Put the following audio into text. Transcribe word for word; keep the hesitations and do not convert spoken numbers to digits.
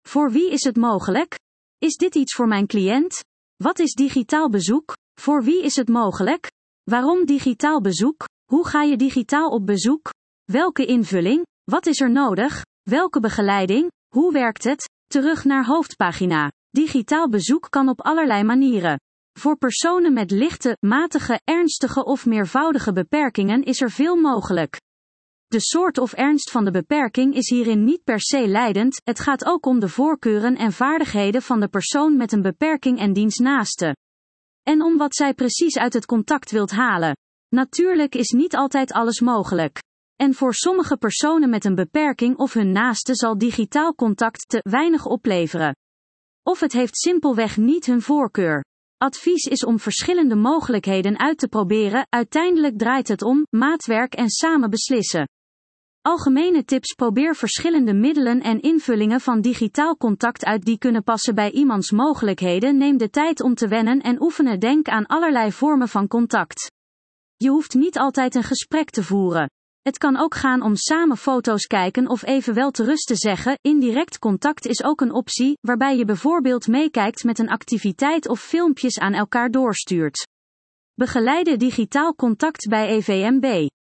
Voor wie is het mogelijk? Is dit iets voor mijn cliënt? Wat is digitaal bezoek? Voor wie is het mogelijk? Waarom digitaal bezoek? Hoe ga je digitaal op bezoek? Welke invulling? Wat is er nodig? Welke begeleiding? Hoe werkt het? Terug naar hoofdpagina. Digitaal bezoek kan op allerlei manieren. Voor personen met lichte, matige, ernstige of meervoudige beperkingen is er veel mogelijk. De soort of ernst van de beperking is hierin niet per se leidend, het gaat ook om de voorkeuren en vaardigheden van de persoon met een beperking en diens naaste. En om wat zij precies uit het contact wilt halen. Natuurlijk is niet altijd alles mogelijk. En voor sommige personen met een beperking of hun naaste zal digitaal contact te weinig opleveren. Of het heeft simpelweg niet hun voorkeur. Advies is om verschillende mogelijkheden uit te proberen, uiteindelijk draait het om maatwerk en samen beslissen. Algemene tips: probeer verschillende middelen en invullingen van digitaal contact uit die kunnen passen bij iemands mogelijkheden. Neem de tijd om te wennen en oefenen. Denk aan allerlei vormen van contact. Je hoeft niet altijd een gesprek te voeren. Het kan ook gaan om samen foto's kijken of even wel te rust te zeggen. Indirect contact is ook een optie, waarbij je bijvoorbeeld meekijkt met een activiteit of filmpjes aan elkaar doorstuurt. Begeleide digitaal contact bij E V M B.